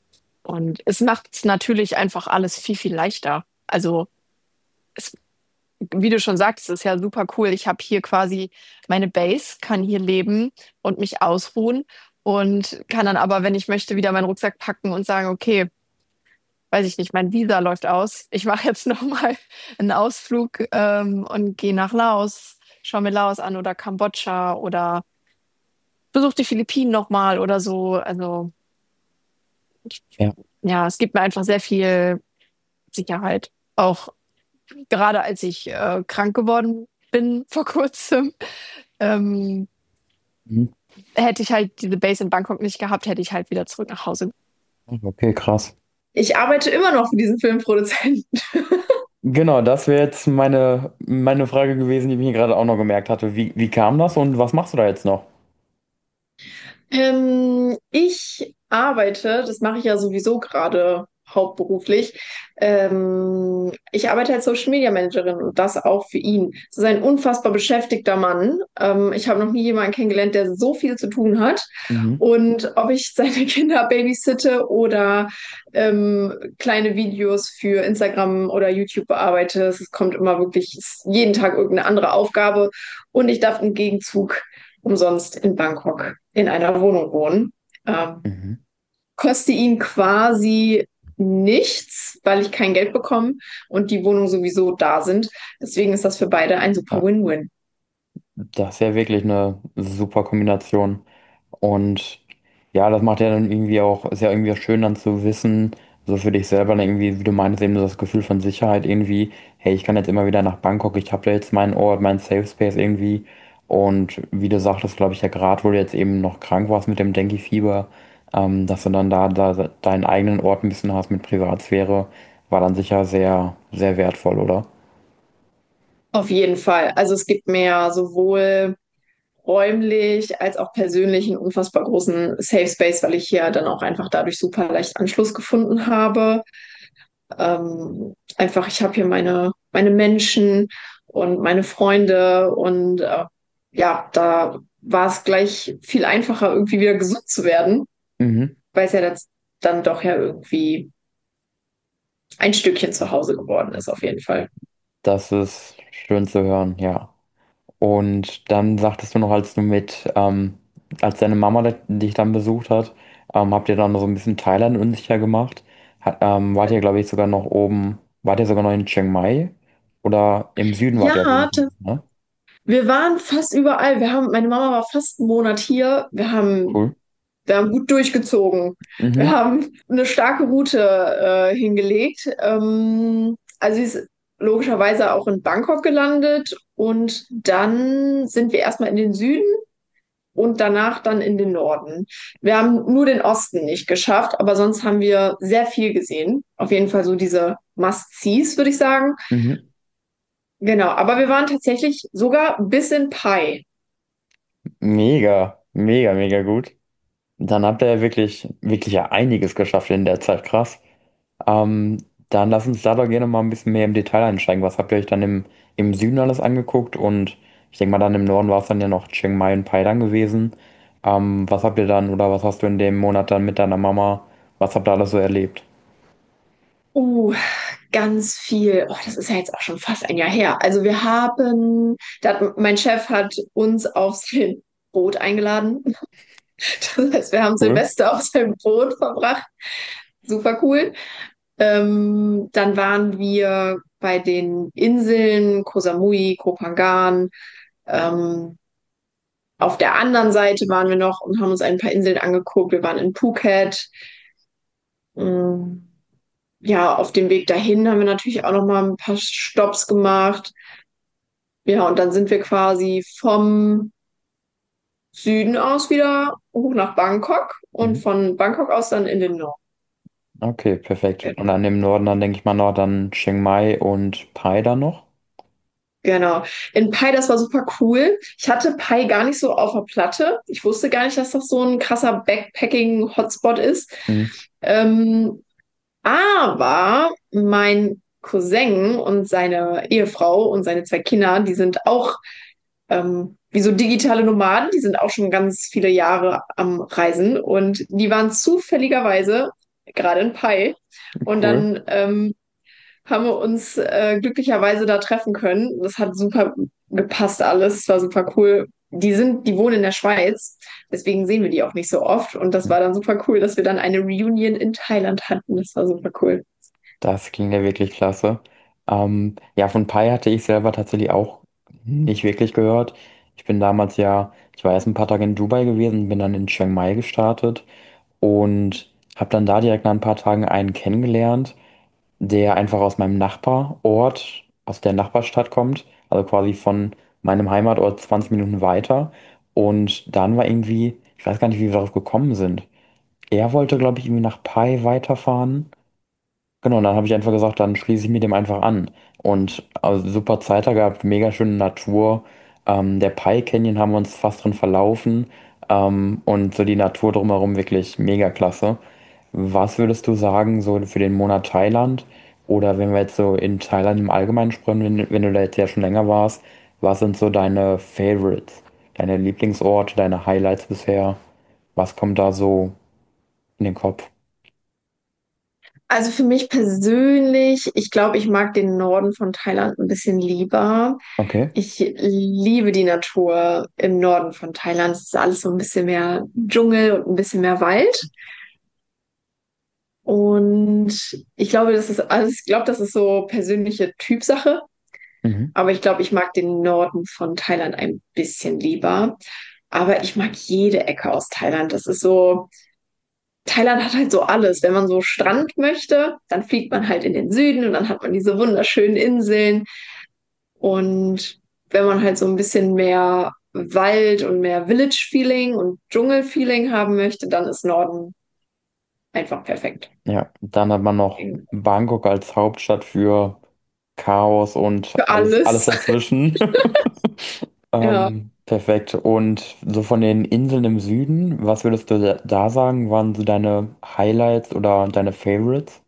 Und es macht es natürlich einfach alles viel, viel leichter. Also es, wie du schon sagtest, ist ja super cool. Ich habe hier quasi meine Base, kann hier leben und mich ausruhen und kann dann aber, wenn ich möchte, wieder meinen Rucksack packen und sagen, okay, weiß ich nicht, mein Visa läuft aus. Ich mache jetzt nochmal einen Ausflug ähm, und gehe nach Laos, schaue mir Laos an oder Kambodscha oder besuche die Philippinen nochmal oder so. Also Ja. ja, es gibt mir einfach sehr viel Sicherheit. Auch gerade als ich äh, krank geworden bin vor kurzem, ähm, Mhm. hätte ich halt diese Base in Bangkok nicht gehabt, hätte ich halt wieder zurück nach Hause. Okay, krass. Ich arbeite immer noch für diesen Filmproduzenten. Genau, das wäre jetzt meine, meine Frage gewesen, die ich mir gerade auch noch gemerkt hatte. Wie, wie kam das und was machst du da jetzt noch? Ähm, ich arbeite, das mache ich ja sowieso gerade hauptberuflich. Ähm, ich arbeite als Social Media Managerin und das auch für ihn. Das ist ein unfassbar beschäftigter Mann. Ähm, ich habe noch nie jemanden kennengelernt, der so viel zu tun hat. Mhm. Und ob ich seine Kinder babysitte oder ähm, kleine Videos für Instagram oder YouTube bearbeite, es kommt immer wirklich, es ist jeden Tag irgendeine andere Aufgabe. Und ich darf im Gegenzug umsonst in Bangkok in einer Wohnung wohnen. Ähm, Mhm. koste ihn quasi nichts, weil ich kein Geld bekomme und die Wohnungen sowieso da sind. Deswegen ist das für beide ein super Ja, Win-Win. das ist ja wirklich eine super Kombination. Und ja, das macht ja dann irgendwie auch, ist ja irgendwie auch schön dann zu wissen, so für dich selber dann irgendwie, wie du meinst, eben so das Gefühl von Sicherheit irgendwie, hey, ich kann jetzt immer wieder nach Bangkok, ich habe da jetzt meinen Ort, meinen Safe Space irgendwie. Und wie du sagtest, glaube ich, ja gerade, wo du jetzt eben noch krank warst mit dem Dengue-Fieber, ähm, dass du dann da, da deinen eigenen Ort ein bisschen hast mit Privatsphäre, war dann sicher sehr, sehr wertvoll, oder? Auf jeden Fall. Also es gibt mir sowohl räumlich als auch persönlich einen unfassbar großen Safe Space, weil ich hier dann auch einfach dadurch super leicht Anschluss gefunden habe. Ähm, einfach, ich habe hier meine, meine Menschen und meine Freunde und äh, ja, da war es gleich viel einfacher, irgendwie wieder gesund zu werden, Mhm. weil es ja das dann doch ja irgendwie ein Stückchen zu Hause geworden ist, auf jeden Fall. Das ist schön zu hören, ja. Und dann sagtest du noch, als du mit, ähm, als deine Mama de- dich dann besucht hat, ähm, habt ihr dann so ein bisschen Thailand unsicher gemacht. Hat, ähm, wart ihr, glaube ich, sogar noch oben, wart ihr sogar noch in Chiang Mai? Oder im Süden wart ihr auf jeden Ja, Fall, das, ne? wir waren fast überall. Wir haben, meine Mama war fast einen Monat hier. Wir haben, Cool. wir haben gut durchgezogen. Wir Mhm. haben eine starke Route äh, hingelegt. Ähm, also sie ist logischerweise auch in Bangkok gelandet und dann sind wir erstmal in den Süden und danach dann in den Norden. Wir haben nur den Osten nicht geschafft, aber sonst haben wir sehr viel gesehen. Auf jeden Fall so diese Must-Sees, würde ich sagen. Mhm. Genau, aber wir waren tatsächlich sogar bis in Pai. Mega, mega, mega gut. Dann habt ihr ja wirklich, wirklich ja einiges geschafft in der Zeit, krass. Ähm, Dann lass uns da doch gerne mal ein bisschen mehr im Detail einsteigen. Was habt ihr euch dann im, im Süden alles angeguckt? Und ich denke mal, dann im Norden war es dann ja noch Chiang Mai und Padang gewesen. Ähm, was habt ihr dann oder was hast du in dem Monat dann mit deiner Mama, was habt ihr alles so erlebt? Uh, ganz viel. Oh, das ist ja jetzt auch schon fast ein Jahr her. Also wir haben, da hat, mein Chef hat uns auf sein Boot eingeladen. Das heißt, wir haben Cool. Silvester auf seinem Boot verbracht. Super cool. Ähm, dann waren wir bei den Inseln Koh Samui, Koh Phangan. Ähm, auf der anderen Seite waren wir noch und haben uns ein paar Inseln angeguckt. Wir waren in Phuket. Ähm, ja, auf dem Weg dahin haben wir natürlich auch noch mal ein paar Stopps gemacht. Ja, und dann sind wir quasi vom Süden aus wieder hoch nach Bangkok und Mhm. von Bangkok aus dann in den Norden. Okay, perfekt. Und Genau. dann im Norden, dann denke ich mal noch dann Chiang Mai und Pai dann noch. Genau. In Pai, das war super cool. Ich hatte Pai gar nicht so auf der Platte. Ich wusste gar nicht, dass das so ein krasser Backpacking-Hotspot ist. Mhm. Ähm, aber mein Cousin und seine Ehefrau und seine zwei Kinder, die sind auch ähm, wie so digitale Nomaden, die sind auch schon ganz viele Jahre am Reisen und die waren zufälligerweise gerade in Pai. Und Cool. dann ähm, haben wir uns äh, glücklicherweise da treffen können. Das hat super gepasst alles. Es war super cool. Die sind, die wohnen in der Schweiz, deswegen sehen wir die auch nicht so oft. Und das war dann super cool, dass wir dann eine Reunion in Thailand hatten. Das war super cool. Das klingt ja wirklich klasse. Ähm, ja, von Pi hatte ich selber tatsächlich auch nicht wirklich gehört. Ich bin damals ja, ich war erst ein paar Tage in Dubai gewesen, bin dann in Chiang Mai gestartet und habe dann da direkt nach ein paar Tagen einen kennengelernt, der einfach aus meinem Nachbarort, aus der Nachbarstadt kommt, also quasi von meinem Heimatort zwanzig Minuten weiter. Und dann war irgendwie, ich weiß gar nicht, wie wir darauf gekommen sind. Er wollte, glaube ich, irgendwie nach Pai weiterfahren. Genau, und dann habe ich einfach gesagt, dann schließe ich mich dem einfach an. Und also super Zeit da gehabt, mega schöne Natur. Ähm, der Pai Canyon haben wir uns fast drin verlaufen. Ähm, und so die Natur drumherum wirklich mega klasse. Was würdest du sagen, so für den Monat Thailand? Oder wenn wir jetzt so in Thailand im Allgemeinen sprechen, wenn, wenn du da jetzt ja schon länger warst, was sind so deine Favorites? Deine Lieblingsorte, deine Highlights bisher? Was kommt da so in den Kopf? Also für mich persönlich, ich glaube, ich mag den Norden von Thailand ein bisschen lieber. Okay. Ich liebe die Natur im Norden von Thailand. Es ist alles so ein bisschen mehr Dschungel und ein bisschen mehr Wald. Und ich glaube, das ist alles, ich glaube, das ist so persönliche Typsache. Mhm. Aber ich glaube, ich mag den Norden von Thailand ein bisschen lieber. Aber ich mag jede Ecke aus Thailand. Das ist so, Thailand hat halt so alles. Wenn man so Strand möchte, dann fliegt man halt in den Süden und dann hat man diese wunderschönen Inseln. Und wenn man halt so ein bisschen mehr Wald und mehr Village-Feeling und Dschungel-Feeling haben möchte, dann ist Norden einfach perfekt. Ja, dann hat man noch Bangkok als Hauptstadt für Chaos und Für alles, alles alles. dazwischen. Ja. Ähm, perfekt. Und so von den Inseln im Süden, was würdest du da da sagen, waren so deine Highlights oder deine Favorites?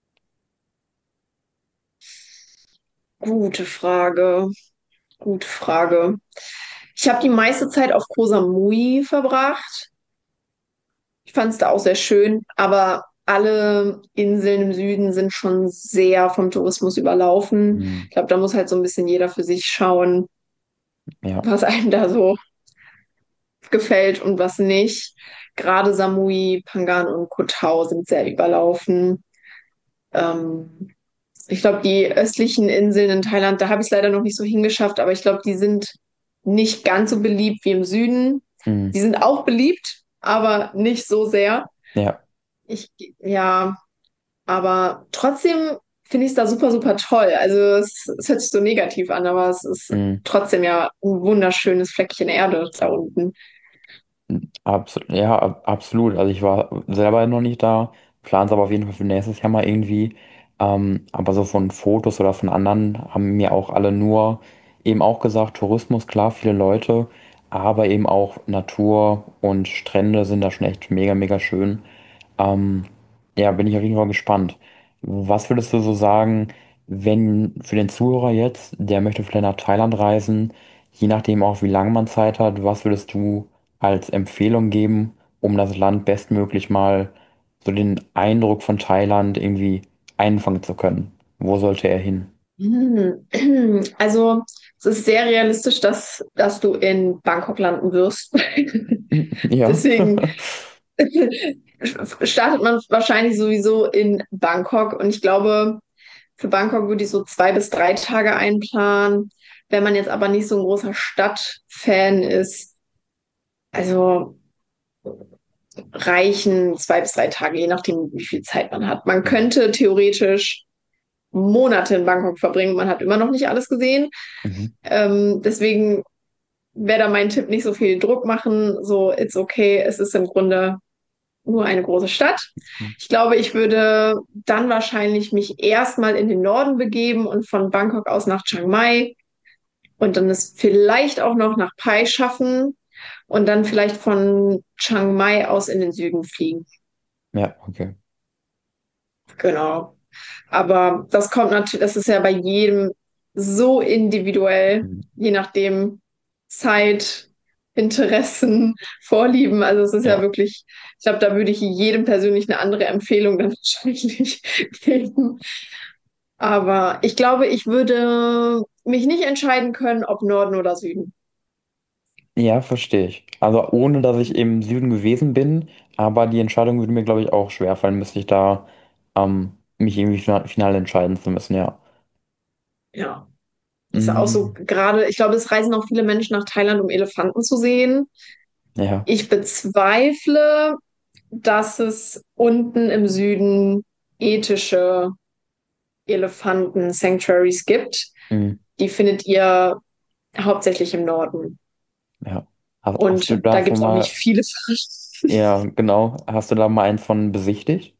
Gute Frage. Gute Frage. Ich habe die meiste Zeit auf Koh Samui verbracht. Ich fand es da auch sehr schön, aber alle Inseln im Süden sind schon sehr vom Tourismus überlaufen. Hm, Ich glaube, da muss halt so ein bisschen jeder für sich schauen, ja, was einem da so gefällt und was nicht. Gerade Samui, Phangan und Koh Tao sind sehr überlaufen. Ähm, Ich glaube, die östlichen Inseln in Thailand, da habe ich es leider noch nicht so hingeschafft, aber ich glaube, die sind nicht ganz so beliebt wie im Süden. hm, Die sind auch beliebt, aber nicht so sehr. ja, Ich, ja, aber trotzdem finde ich es da super, super toll. Also es, es hört sich so negativ an, aber es ist hm. trotzdem ja ein wunderschönes Fleckchen Erde da unten. Abs ja, ab absolut. Also ich war selber noch nicht da, plane es aber auf jeden Fall für nächstes Jahr mal irgendwie. Ähm, aber so von Fotos oder von anderen haben mir auch alle nur eben auch gesagt, Tourismus, klar, viele Leute, aber eben auch Natur und Strände sind da schon echt mega, mega schön. Ähm, ja, bin ich auf jeden Fall gespannt. Was würdest du so sagen, wenn für den Zuhörer jetzt, der möchte vielleicht nach Thailand reisen, je nachdem auch, wie lange man Zeit hat, was würdest du als Empfehlung geben, um das Land bestmöglich mal so den Eindruck von Thailand irgendwie einfangen zu können? Wo sollte er hin? Hm. Also es ist sehr realistisch, dass, dass du in Bangkok landen wirst. Ja. Deswegen startet man wahrscheinlich sowieso in Bangkok. Und ich glaube, für Bangkok würde ich so zwei bis drei Tage einplanen. Wenn man jetzt aber nicht so ein großer Stadtfan ist, also reichen zwei bis drei Tage, je nachdem, wie viel Zeit man hat. Man könnte theoretisch Monate in Bangkok verbringen. Man hat immer noch nicht alles gesehen. Mhm. Ähm, deswegen wäre da mein Tipp, nicht so viel Druck machen. So, it's okay. Es ist im Grunde nur eine große Stadt. Ich glaube, ich würde dann wahrscheinlich mich erstmal in den Norden begeben und von Bangkok aus nach Chiang Mai und dann es vielleicht auch noch nach Pai schaffen und dann vielleicht von Chiang Mai aus in den Süden fliegen. Ja, okay. Genau. Aber das kommt natürlich, das ist ja bei jedem so individuell, Mhm. je nachdem Zeit, Interessen, Vorlieben. Also es ist ja Ja. wirklich, ich glaube, da würde ich jedem persönlich eine andere Empfehlung dann wahrscheinlich geben. Aber ich glaube, ich würde mich nicht entscheiden können, ob Norden oder Süden. Ja, verstehe ich. Also ohne, dass ich im Süden gewesen bin, aber die Entscheidung würde mir, glaube ich, auch schwerfallen, müsste ich da ähm, mich irgendwie final, final entscheiden zu müssen, ja. Ja. Ist ja auch so Mm, gerade, ich glaube, es reisen auch viele Menschen nach Thailand, um Elefanten zu sehen. ja. Ich bezweifle, dass es unten im Süden ethische Elefanten-Sanctuaries gibt. Mm, Die findet ihr hauptsächlich im Norden. ja. Hast, hast du Und da gibt davon es auch nicht mal, viele. ja, genau, hast du da mal eins von besichtigt?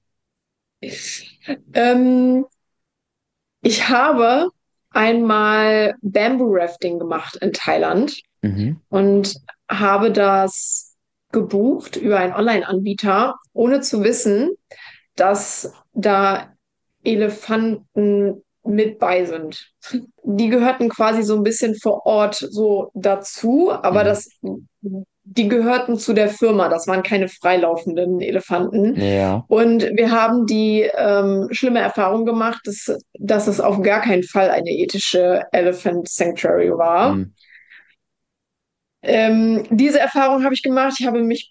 ähm, Ich habe einmal Bamboo Rafting gemacht in Thailand Mhm. und habe das gebucht über einen Online-Anbieter, ohne zu wissen, dass da Elefanten mit bei sind. Die gehörten quasi so ein bisschen vor Ort so dazu, aber Mhm. das, die gehörten zu der Firma. Das waren keine freilaufenden Elefanten. Ja. Und wir haben die ähm, schlimme Erfahrung gemacht, dass, dass es auf gar keinen Fall eine ethische Elephant Sanctuary war. Mhm. Ähm, diese Erfahrung habe ich gemacht. Ich habe mich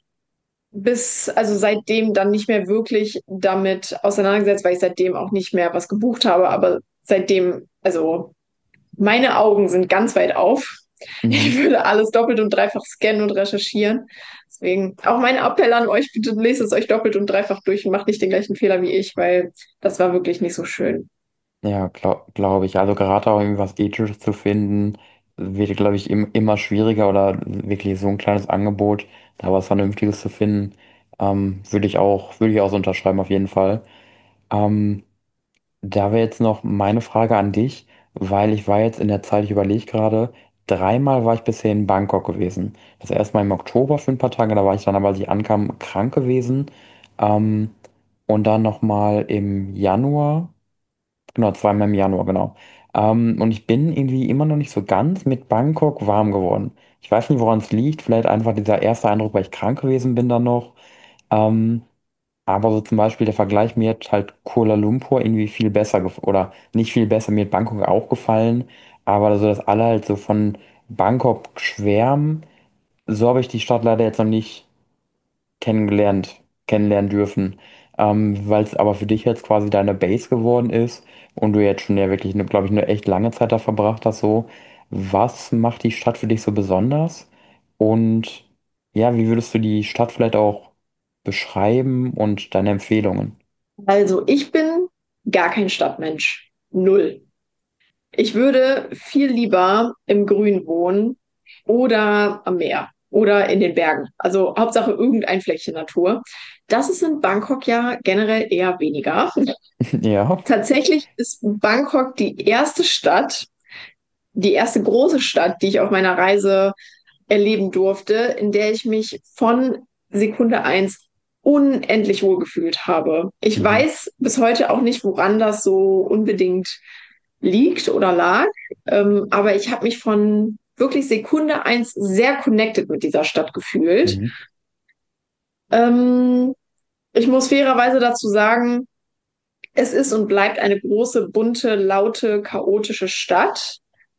bis, also seitdem dann nicht mehr wirklich damit auseinandergesetzt, weil ich seitdem auch nicht mehr was gebucht habe. Aber seitdem, also meine Augen sind ganz weit auf. Ich Mhm. würde alles doppelt und dreifach scannen und recherchieren. Deswegen auch mein Appell an euch, bitte lest es euch doppelt und dreifach durch und macht nicht den gleichen Fehler wie ich, weil das war wirklich nicht so schön. Ja, glaube glaub glaub ich. Also gerade auch irgendwas Ethisches zu finden, wird, glaube ich, im, immer schwieriger oder wirklich so ein kleines Angebot, da was Vernünftiges zu finden, ähm, würde ich auch, würde ich auch so unterschreiben auf jeden Fall. Ähm, Da wäre jetzt noch meine Frage an dich, weil ich war jetzt in der Zeit, ich überlege gerade, dreimal war ich bisher in Bangkok gewesen. Das erste Mal im Oktober für ein paar Tage, da war ich dann aber, als ich ankam, krank gewesen. Ähm, und dann nochmal im Januar. Genau, zweimal im Januar, genau. Ähm, und ich bin irgendwie immer noch nicht so ganz mit Bangkok warm geworden. Ich weiß nicht, woran es liegt. Vielleicht einfach dieser erste Eindruck, weil ich krank gewesen bin dann noch. Ähm, aber so zum Beispiel der Vergleich, mir hat halt Kuala Lumpur irgendwie viel besser gef- oder nicht viel besser, mir hat Bangkok auch gefallen. Aber so, dass alle halt so von Bangkok schwärmen, so habe ich die Stadt leider jetzt noch nicht kennengelernt, kennenlernen dürfen. Ähm, weil es aber für dich jetzt quasi deine Base geworden ist und du jetzt schon ja wirklich, glaube ich, eine echt lange Zeit da verbracht hast, so. Was macht die Stadt für dich so besonders? Und ja, wie würdest du die Stadt vielleicht auch beschreiben und deine Empfehlungen? Also ich bin gar kein Stadtmensch. Null. Ich würde viel lieber im Grün wohnen oder am Meer oder in den Bergen. Also Hauptsache irgendein Fleckchen Natur. Das ist in Bangkok ja generell eher weniger. Ja. Tatsächlich ist Bangkok die erste Stadt, die erste große Stadt, die ich auf meiner Reise erleben durfte, in der ich mich von Sekunde eins unendlich wohl gefühlt habe. Ich Mhm. weiß bis heute auch nicht, woran das so unbedingt liegt oder lag, ähm, aber ich habe mich von wirklich Sekunde eins sehr connected mit dieser Stadt gefühlt. Mhm. Ähm, Ich muss fairerweise dazu sagen, es ist und bleibt eine große, bunte, laute, chaotische Stadt.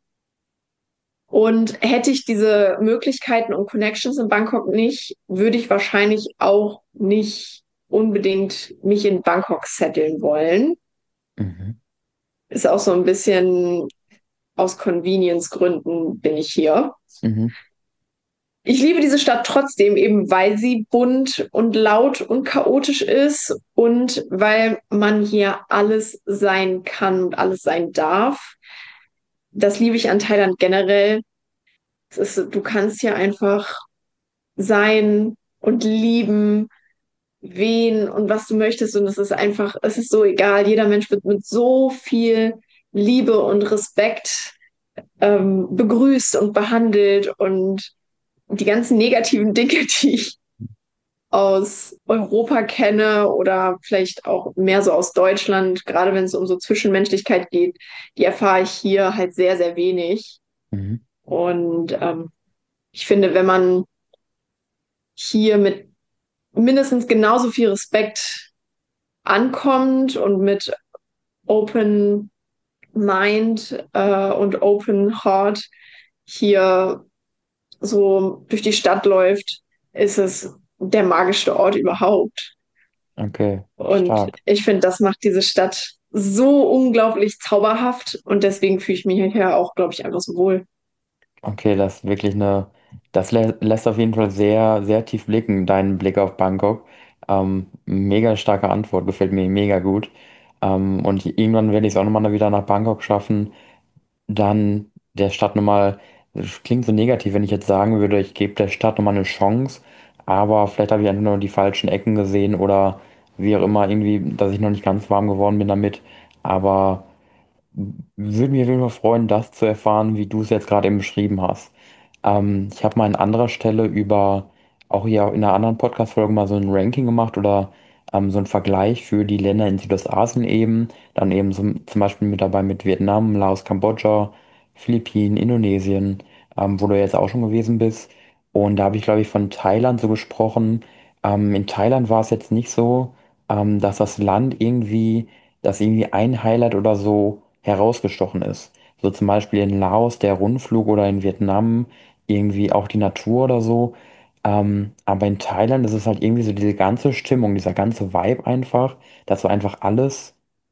Und hätte ich diese Möglichkeiten und Connections in Bangkok nicht, würde ich wahrscheinlich auch nicht unbedingt mich in Bangkok setteln wollen. Mhm. Ist auch so ein bisschen aus Convenience-Gründen bin ich hier. Mhm. Ich liebe diese Stadt trotzdem, eben weil sie bunt und laut und chaotisch ist und weil man hier alles sein kann und alles sein darf. Das liebe ich an Thailand generell. Es ist, du kannst hier einfach sein und lieben, wen und was du möchtest. Und es ist einfach, es ist so egal. Jeder Mensch wird mit so viel Liebe und Respekt ähm, begrüßt und behandelt und die ganzen negativen Dinge, die ich aus Europa kenne oder vielleicht auch mehr so aus Deutschland, gerade wenn es um so Zwischenmenschlichkeit geht, die erfahre ich hier halt sehr, sehr wenig. Mhm. Und ähm, ich finde, wenn man hier mit mindestens genauso viel Respekt ankommt und mit Open Mind äh, und Open Heart hier so durch die Stadt läuft, ist es der magischste Ort überhaupt. Okay, Und stark. ich finde, das macht diese Stadt so unglaublich zauberhaft und deswegen fühle ich mich hier auch, glaube ich, einfach so wohl. Okay, das ist wirklich eine, das lä lässt auf jeden Fall sehr, sehr tief blicken, deinen Blick auf Bangkok. Ähm, mega starke Antwort, gefällt mir mega gut. Ähm, und irgendwann werde ich es auch nochmal wieder nach Bangkok schaffen. Dann der Stadt nochmal, das klingt so negativ, wenn ich jetzt sagen würde, ich gebe der Stadt nochmal eine Chance, aber vielleicht habe ich einfach nur die falschen Ecken gesehen oder wie auch immer, irgendwie, dass ich noch nicht ganz warm geworden bin damit. Aber würde mich auf jeden Fall freuen, das zu erfahren, wie du es jetzt gerade eben beschrieben hast. Ähm, ich habe mal an anderer Stelle über, auch hier in einer anderen Podcast-Folge mal so ein Ranking gemacht oder ähm, so einen Vergleich für die Länder in Südostasien eben. Dann eben so, zum Beispiel mit dabei mit Vietnam, Laos, Kambodscha, Philippinen, Indonesien, ähm, wo du jetzt auch schon gewesen bist. Und da habe ich, glaube ich, von Thailand so gesprochen. Ähm, in Thailand war es jetzt nicht so, ähm, dass das Land irgendwie, dass irgendwie ein Highlight oder so herausgestochen ist. So zum Beispiel in Laos der Rundflug oder in Vietnam irgendwie auch die Natur oder so. Ähm, aber in Thailand ist es halt irgendwie so diese ganze Stimmung, dieser ganze Vibe einfach, dass so einfach alles,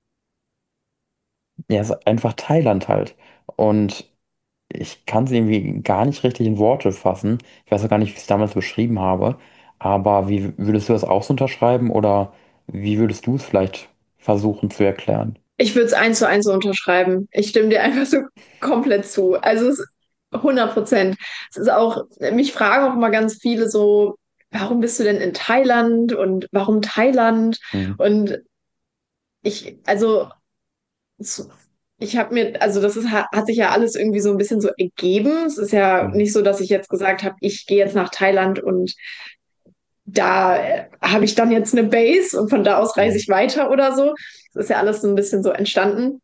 ja, es ist einfach Thailand halt. Und ich kann es irgendwie gar nicht richtig in Worte fassen. Ich weiß auch gar nicht, wie ich es damals beschrieben habe. Aber wie würdest du das auch so unterschreiben oder wie würdest du es vielleicht versuchen zu erklären? Ich würde es eins zu eins so unterschreiben. Ich stimme dir einfach so komplett zu. Also es ist hundert Prozent. Es ist auch, mich fragen auch immer ganz viele so, warum bist du denn in Thailand und warum Thailand? Mhm. Und ich, also es- ich habe mir, also das ist, hat hat sich ja alles irgendwie so ein bisschen so ergeben. Es ist ja Mhm. nicht so, dass ich jetzt gesagt habe, ich gehe jetzt nach Thailand und da äh, habe ich dann jetzt eine Base und von da aus reise Mhm. ich weiter oder so. Das ist ja alles so ein bisschen so entstanden.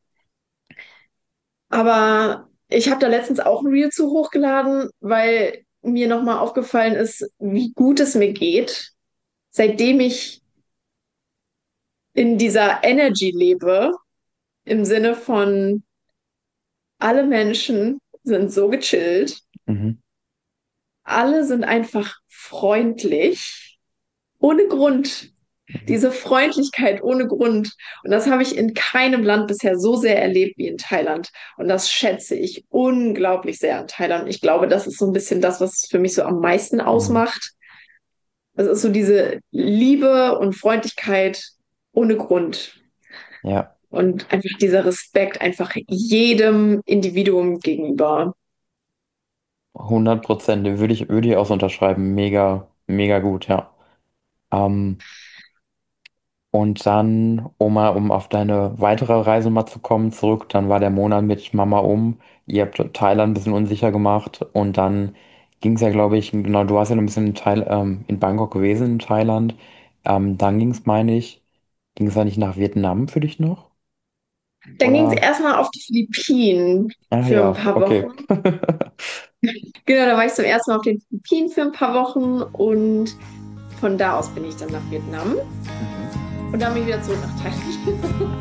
Aber ich habe da letztens auch ein Reel zu hochgeladen, weil mir nochmal aufgefallen ist, wie gut es mir geht, seitdem ich in dieser Energy lebe, im Sinne von alle Menschen sind so gechillt, Mhm. alle sind einfach freundlich, ohne Grund. Mhm. Diese Freundlichkeit ohne Grund. Und das habe ich in keinem Land bisher so sehr erlebt wie in Thailand. Und das schätze ich unglaublich sehr an Thailand. Ich glaube, das ist so ein bisschen das, was es für mich so am meisten Mhm. ausmacht. Das ist so diese Liebe und Freundlichkeit ohne Grund. Ja. Und einfach dieser Respekt einfach jedem Individuum gegenüber. hundert Prozent, würde ich, würde ich auch so unterschreiben. Mega, mega gut, ja. Ähm, und dann, um mal, um auf deine weitere Reise mal zu kommen, zurück, dann war der Monat mit Mama um. Ihr habt Thailand ein bisschen unsicher gemacht und dann ging es ja, glaube ich, genau, du warst ja noch ein bisschen in, Thail ähm, in Bangkok gewesen, in Thailand. Ähm, dann ging es, meine ich, ging es da nicht nach Vietnam für dich noch? Dann ging es Oder? erstmal auf die Philippinen Ah für ein ja, paar Wochen. okay. Genau, da war ich zum ersten Mal auf den Philippinen für ein paar Wochen und von da aus bin ich dann nach Vietnam Mhm. und dann bin ich wieder zurück nach Thailand.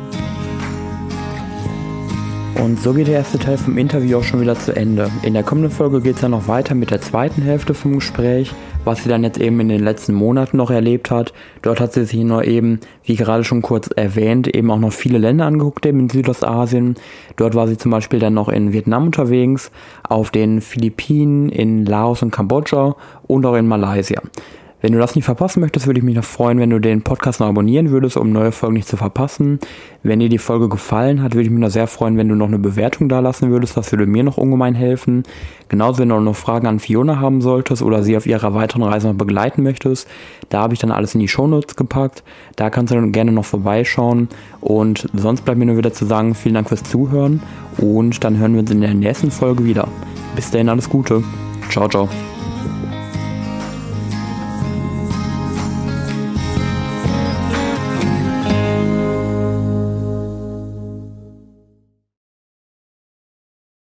Und so geht der erste Teil vom Interview auch schon wieder zu Ende. In der kommenden Folge geht es dann noch weiter mit der zweiten Hälfte vom Gespräch, was sie dann jetzt eben in den letzten Monaten noch erlebt hat. Dort hat sie sich nur eben, wie gerade schon kurz erwähnt, eben auch noch viele Länder angeguckt eben in Südostasien. Dort war sie zum Beispiel dann noch in Vietnam unterwegs, auf den Philippinen, in Laos und Kambodscha und auch in Malaysia. Wenn du das nicht verpassen möchtest, würde ich mich noch freuen, wenn du den Podcast noch abonnieren würdest, um neue Folgen nicht zu verpassen. Wenn dir die Folge gefallen hat, würde ich mich noch sehr freuen, wenn du noch eine Bewertung da lassen würdest. Das würde mir noch ungemein helfen. Genauso, wenn du noch Fragen an Fiona haben solltest oder sie auf ihrer weiteren Reise noch begleiten möchtest, da habe ich dann alles in die Shownotes gepackt. Da kannst du dann gerne noch vorbeischauen. Und sonst bleibt mir nur wieder zu sagen, vielen Dank fürs Zuhören und dann hören wir uns in der nächsten Folge wieder. Bis dahin alles Gute. Ciao, ciao.